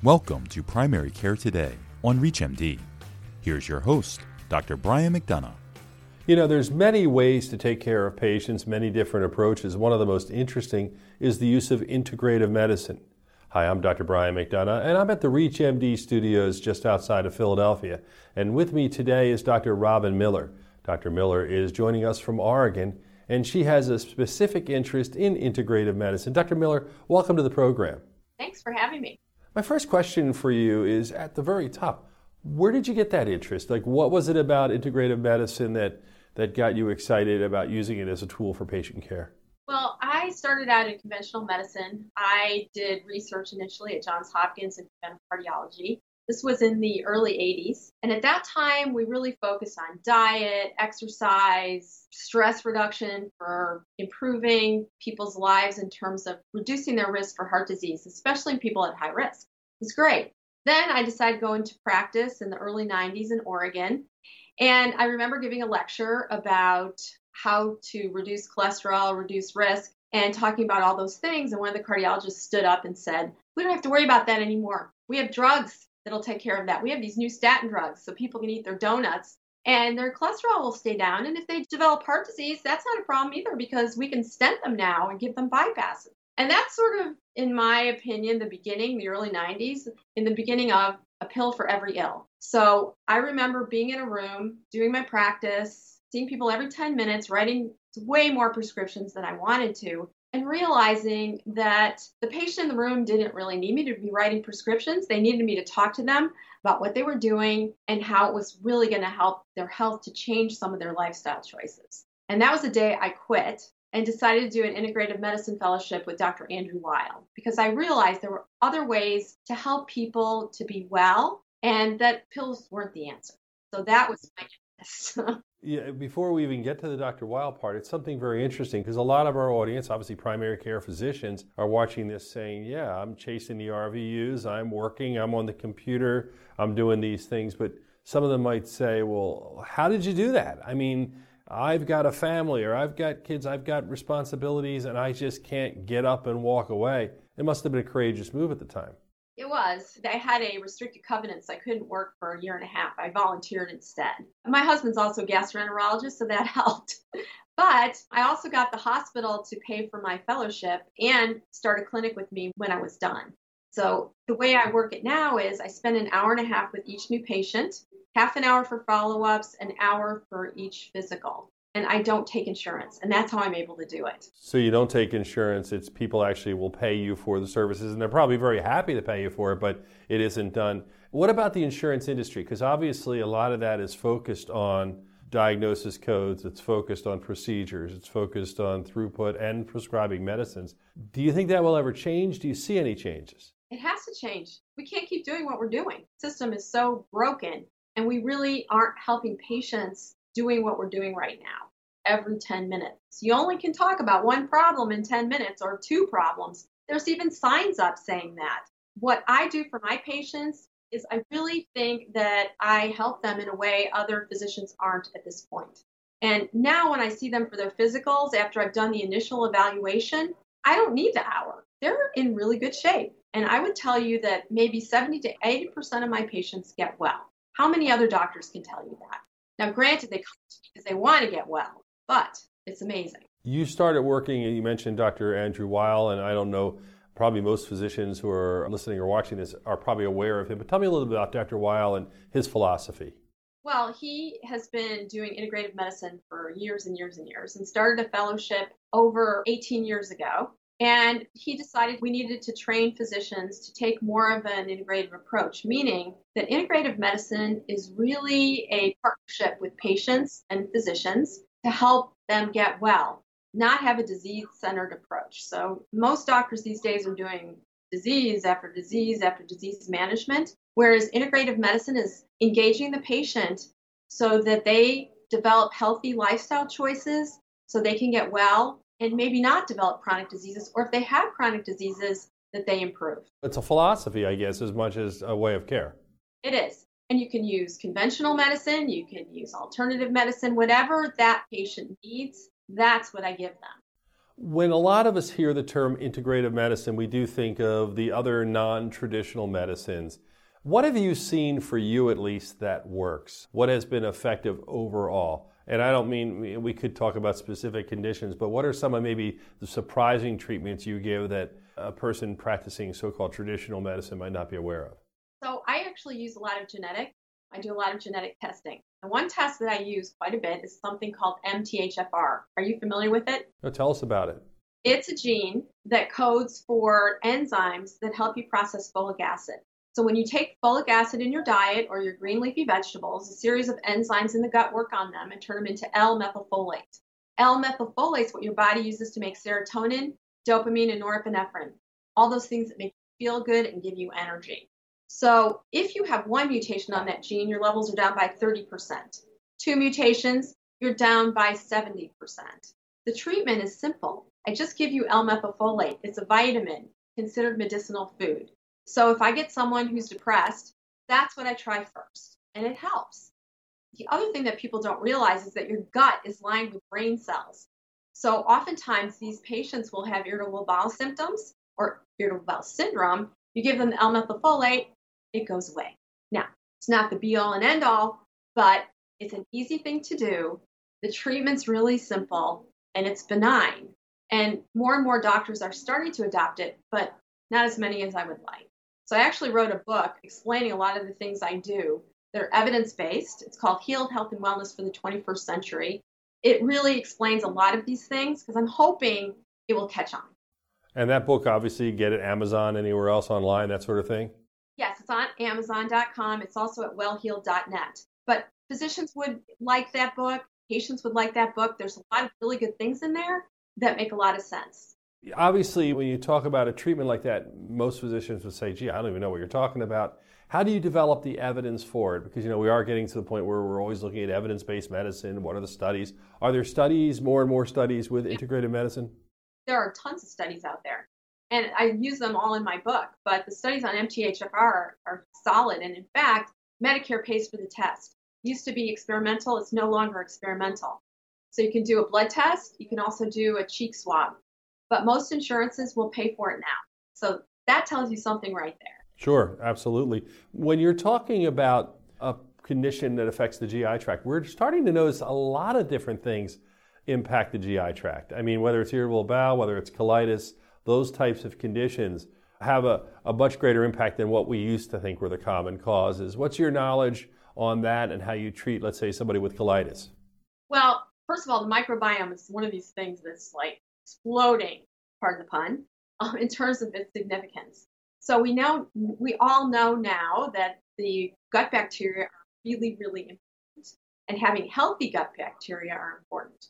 Welcome to Primary Care Today on ReachMD. Here's your host, Dr. Brian McDonough. You know, there's many ways to take care of patients, many different approaches. One of the most interesting is the use of integrative medicine. Hi, I'm Dr. Brian McDonough, and I'm at the ReachMD studios just outside of Philadelphia. And with me today is Dr. Robin Miller. Dr. Miller is joining us from Oregon, and she has a specific interest in integrative medicine. Dr. Miller, welcome to the program. Thanks for having me. My first question for you is at the very top. Where did you get that interest? Like, what was it about integrative medicine that got you excited about using it as a tool for patient care? Well, I started out in conventional medicine. I did research initially at Johns Hopkins in preventive cardiology. This was in the early 80s. And at that time, we really focused on diet, exercise, stress reduction for improving people's lives in terms of reducing their risk for heart disease, especially in people at high risk. It was great. Then I decided to go into practice in the early 90s in Oregon. And I remember giving a lecture about how to reduce cholesterol, reduce risk, and talking about all those things. And one of the cardiologists stood up and said, "We don't have to worry about that anymore. We have drugs that'll take care of that. We have these new statin drugs so people can eat their donuts and their cholesterol will stay down. And if they develop heart disease, that's not a problem either because we can stent them now and give them bypasses." And that's sort of, in my opinion, the beginning, the early 90s, in the beginning of a pill for every ill. So I remember being in a room, doing my practice, seeing people every 10 minutes, writing way more prescriptions than I wanted to, and realizing that the patient in the room didn't really need me to be writing prescriptions. They needed me to talk to them about what they were doing and how it was really going to help their health to change some of their lifestyle choices. And that was the day I quit and decided to do an integrative medicine fellowship with Dr. Andrew Weil, because I realized there were other ways to help people to be well and that pills weren't the answer. So that was my interest. Yeah, before we even get to the Dr. Weil part, it's something very interesting because a lot of our audience, obviously primary care physicians, are watching this saying, yeah, I'm chasing the RVUs, I'm working, I'm on the computer, I'm doing these things. But some of them might say, well, how did you do that? I mean, I've got a family or I've got kids, I've got responsibilities, and I just can't get up and walk away. It must have been a courageous move at the time. It was. I had a restricted covenant, so I couldn't work for a year and a half. I volunteered instead. My husband's also a gastroenterologist, so that helped. But I also got the hospital to pay for my fellowship and start a clinic with me when I was done. So the way I work it now is I spend an hour and a half with each new patient, half an hour for follow-ups, an hour for each physical. And I don't take insurance, and that's how I'm able to do it. So you don't take insurance, it's people actually will pay you for the services, and they're probably very happy to pay you for it, but it isn't done. What about the insurance industry? Because obviously a lot of that is focused on diagnosis codes, it's focused on procedures, it's focused on throughput and prescribing medicines. Do you think that will ever change? Do you see any changes? It has to change. We can't keep doing what we're doing. The system is so broken, and we really aren't helping patients doing what we're doing right now every 10 minutes. You only can talk about one problem in 10 minutes or two problems. There's even signs up saying that. What I do for my patients is I really think that I help them in a way other physicians aren't at this point. And now when I see them for their physicals, after I've done the initial evaluation, I don't need the hour. They're in really good shape. And I would tell you that maybe 70 to 80% of my patients get well. How many other doctors can tell you that? Now, granted, they come to me because they want to get well, but it's amazing. You started working, you mentioned Dr. Andrew Weil, and I don't know, probably most physicians who are listening or watching this are probably aware of him, but tell me a little bit about Dr. Weil and his philosophy. Well, he has been doing integrative medicine for years and years and years and started a fellowship over 18 years ago. And he decided we needed to train physicians to take more of an integrative approach, meaning that integrative medicine is really a partnership with patients and physicians to help them get well, not have a disease-centered approach. So most doctors these days are doing disease after disease after disease management, whereas integrative medicine is engaging the patient so that they develop healthy lifestyle choices so they can get well and maybe not develop chronic diseases, or if they have chronic diseases, that they improve. It's a philosophy, I guess, as much as a way of care. It is. And you can use conventional medicine, you can use alternative medicine, whatever that patient needs, that's what I give them. When a lot of us hear the term integrative medicine, we do think of the other non-traditional medicines. What have you seen, for you at least, that works? What has been effective overall? And I don't mean we could talk about specific conditions, but what are some of maybe the surprising treatments you give that a person practicing so-called traditional medicine might not be aware of? So I actually use a lot of genetics. I do a lot of genetic testing. And one test that I use quite a bit is something called MTHFR. Are you familiar with it? Now tell us about it. It's a gene that codes for enzymes that help you process folic acid. So when you take folic acid in your diet or your green leafy vegetables, a series of enzymes in the gut work on them and turn them into L-methylfolate. L-methylfolate is what your body uses to make serotonin, dopamine, and norepinephrine. All those things that make you feel good and give you energy. So if you have one mutation on that gene, your levels are down by 30%. Two mutations, you're down by 70%. The treatment is simple. I just give you L-methylfolate. It's a vitamin considered medicinal food. So if I get someone who's depressed, that's what I try first, and it helps. The other thing that people don't realize is that your gut is lined with brain cells. So oftentimes these patients will have irritable bowel symptoms or irritable bowel syndrome. You give them the L-methylfolate, it goes away. Now, it's not the be-all and end-all, but it's an easy thing to do. The treatment's really simple, and it's benign. And more doctors are starting to adopt it, but not as many as I would like. So I actually wrote a book explaining a lot of the things I do that are evidence-based. It's called Healed Health and Wellness for the 21st Century. It really explains a lot of these things because I'm hoping it will catch on. And that book, obviously, you get at Amazon, anywhere else online, that sort of thing? Yes, it's on Amazon.com. It's also at wellhealed.net. But physicians would like that book. Patients would like that book. There's a lot of really good things in there that make a lot of sense. Obviously, when you talk about a treatment like that, most physicians would say, gee, I don't even know what you're talking about. How do you develop the evidence for it? Because, we are getting to the point where we're always looking at evidence-based medicine. What are the studies? Are there studies, more and more studies with integrative medicine? There are tons of studies out there. And I use them all in my book. But the studies on MTHFR are solid. And in fact, Medicare pays for the test. It used to be experimental. It's no longer experimental. So you can do a blood test. You can also do a cheek swab. But most insurances will pay for it now. So that tells you something right there. Sure, absolutely. When you're talking about a condition that affects the GI tract, we're starting to notice a lot of different things impact the GI tract. I mean, whether it's irritable bowel, whether it's colitis, those types of conditions have a much greater impact than what we used to think were the common causes. What's your knowledge on that and how you treat, let's say, somebody with colitis? Well, first of all, the microbiome is one of these things that's like exploding, pardon the pun, in terms of its significance. So we all know now that the gut bacteria are really, really important, and having healthy gut bacteria are important.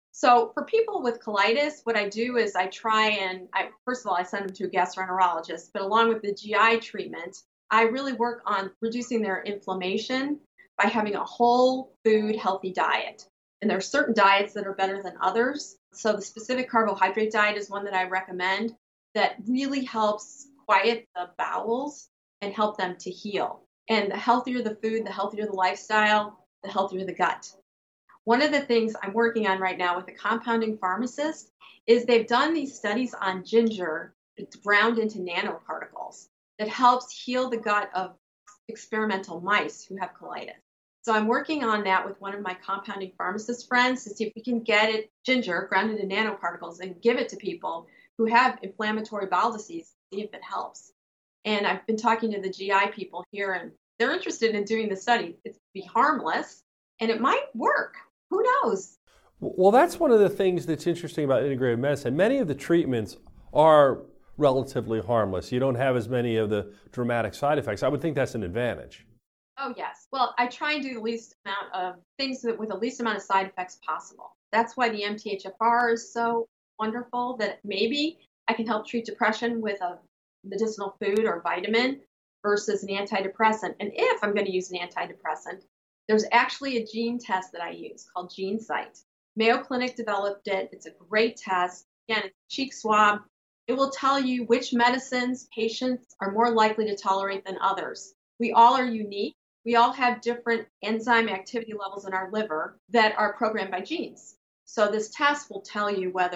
So for people with colitis, what I do is first of all, I send them to a gastroenterologist, but along with the GI treatment, I really work on reducing their inflammation by having a whole food healthy diet. And there are certain diets that are better than others. So the specific carbohydrate diet is one that I recommend that really helps quiet the bowels and help them to heal. And the healthier the food, the healthier the lifestyle, the healthier the gut. One of the things I'm working on right now with a compounding pharmacist is they've done these studies on ginger. It's ground into nanoparticles that helps heal the gut of experimental mice who have colitis. So I'm working on that with one of my compounding pharmacist friends to see if we can get ginger ground into nanoparticles and give it to people who have inflammatory bowel disease, see if it helps. And I've been talking to the GI people here, and they're interested in doing the study. It's be harmless, and it might work. Who knows? Well, that's one of the things that's interesting about integrative medicine. Many of the treatments are relatively harmless. You don't have as many of the dramatic side effects. I would think that's an advantage. Oh, yes. Well, I try and do the least amount of things with the least amount of side effects possible. That's why the MTHFR is so wonderful, that maybe I can help treat depression with a medicinal food or vitamin versus an antidepressant. And if I'm going to use an antidepressant, there's actually a gene test that I use called GeneSight. Mayo Clinic developed it. It's a great test. Again, it's a cheek swab. It will tell you which medicines patients are more likely to tolerate than others. We all are unique. We all have different enzyme activity levels in our liver that are programmed by genes. So this test will tell you whether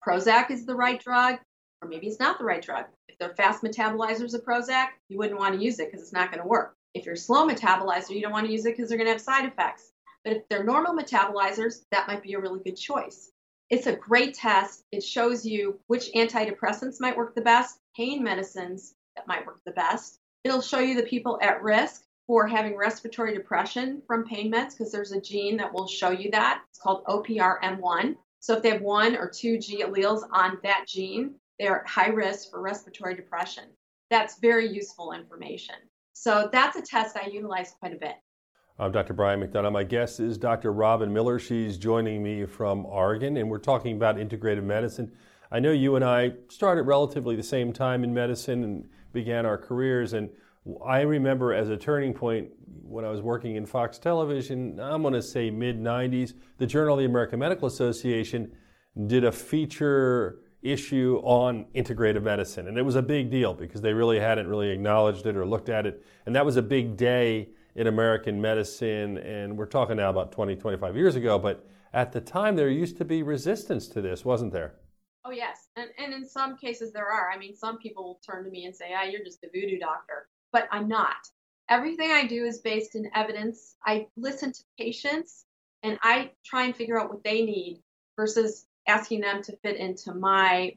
Prozac is the right drug, or maybe it's not the right drug. If they're fast metabolizers of Prozac, you wouldn't want to use it because it's not going to work. If you're slow metabolizer, you don't want to use it because they're going to have side effects. But if they're normal metabolizers, that might be a really good choice. It's a great test. It shows you which antidepressants might work the best, pain medicines that might work the best. It'll show you the people at risk for having respiratory depression from pain meds because there's a gene that will show you that. It's called OPRM1. So if they have 1 or 2 G alleles on that gene, they're at high risk for respiratory depression. That's very useful information. So that's a test I utilize quite a bit. I'm Dr. Brian McDonough. My guest is Dr. Robin Miller. She's joining me from Oregon, and we're talking about integrative medicine. I know you and I started relatively the same time in medicine and began our careers, and I remember as a turning point when I was working in Fox Television, I'm going to say mid-90s, the Journal of the American Medical Association did a feature issue on integrative medicine, and it was a big deal because they really hadn't really acknowledged it or looked at it, and that was a big day in American medicine, and we're talking now about 20, 25 years ago, but at the time there used to be resistance to this, wasn't there? Oh, yes, and in some cases there are. I mean, some people will turn to me and say, you're just a voodoo doctor, but I'm not. Everything I do is based in evidence. I listen to patients, and I try and figure out what they need versus asking them to fit into my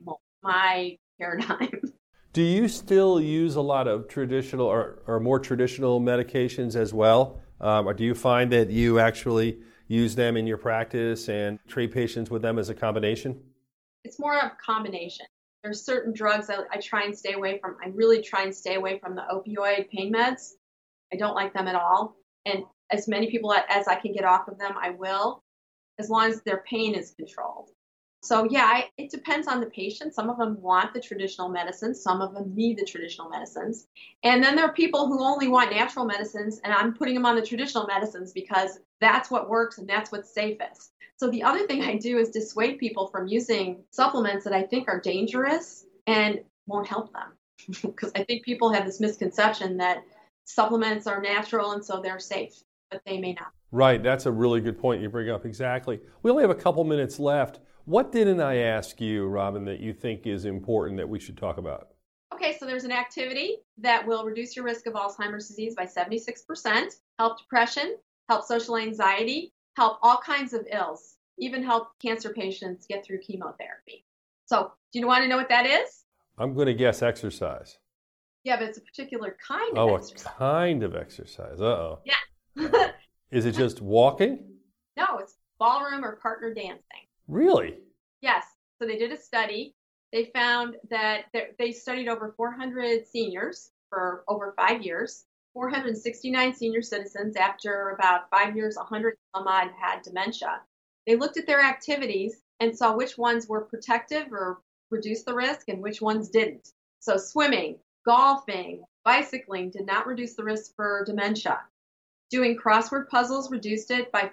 paradigm. Do you still use a lot of traditional or more traditional medications as well? Or do you find that you actually use them in your practice and treat patients with them as a combination? It's more of a combination. There's certain drugs that I try and stay away from. I really try and stay away from the opioid pain meds. I don't like them at all. And as many people as I can get off of them, I will, as long as their pain is controlled. So yeah, it depends on the patient. Some of them want the traditional medicines. Some of them need the traditional medicines. And then there are people who only want natural medicines, and I'm putting them on the traditional medicines because that's what works and that's what's safest. So the other thing I do is dissuade people from using supplements that I think are dangerous and won't help them. Because I think people have this misconception that supplements are natural and so they're safe, but they may not. Right, that's a really good point you bring up, exactly. We only have a couple minutes left. What didn't I ask you, Robin, that you think is important that we should talk about? Okay, so there's an activity that will reduce your risk of Alzheimer's disease by 76%, help depression, help social anxiety, help all kinds of ills, even help cancer patients get through chemotherapy. So do you want to know what that is? I'm going to guess exercise. Yeah, but it's a particular kind of exercise. A kind of exercise. Uh-oh. Yeah. Is it just walking? No, it's ballroom or partner dancing. Really? Yes. So they did a study. They found that they studied over 400 seniors for over 5 years. 469 senior citizens. After about 5 years, 100 some odd had dementia. They looked at their activities and saw which ones were protective or reduced the risk and which ones didn't. So swimming, golfing, bicycling did not reduce the risk for dementia. Doing crossword puzzles reduced it by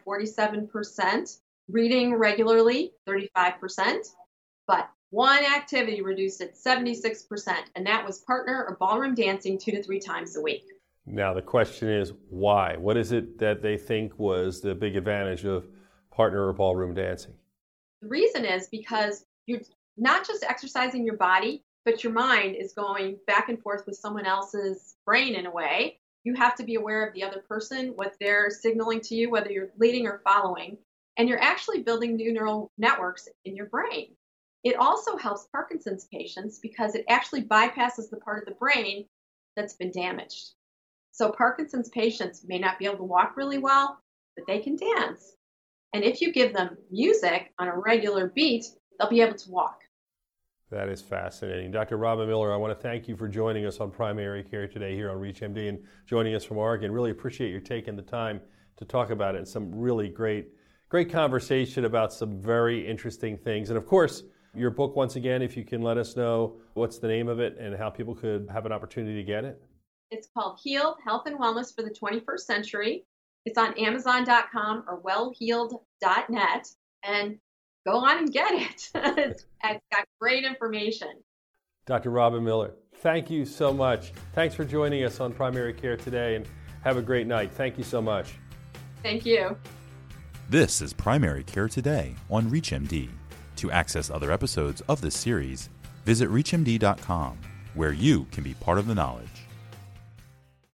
47%. Reading regularly, 35%. But one activity reduced it 76%, and that was partner or ballroom dancing 2 to 3 times a week. Now the question is, why? What is it that they think was the big advantage of partner or ballroom dancing? The reason is because you're not just exercising your body, but your mind is going back and forth with someone else's brain in a way. You have to be aware of the other person, what they're signaling to you, whether you're leading or following, and you're actually building new neural networks in your brain. It also helps Parkinson's patients because it actually bypasses the part of the brain that's been damaged. So Parkinson's patients may not be able to walk really well, but they can dance. And if you give them music on a regular beat, they'll be able to walk. That is fascinating. Dr. Robin Miller, I want to thank you for joining us on Primary Care today here on ReachMD and joining us from Oregon. Really appreciate your taking the time to talk about it and some really great conversation about some very interesting things. And of course, your book, once again, if you can let us know what's the name of it and how people could have an opportunity to get it. It's called Healed, Health and Wellness for the 21st Century. It's on Amazon.com or wellhealed.net. And go on and get it. It's got great information. Dr. Robin Miller, thank you so much. Thanks for joining us on Primary Care today, and have a great night. Thank you so much. Thank you. This is Primary Care Today on ReachMD. To access other episodes of this series, visit ReachMD.com, where you can be part of the knowledge.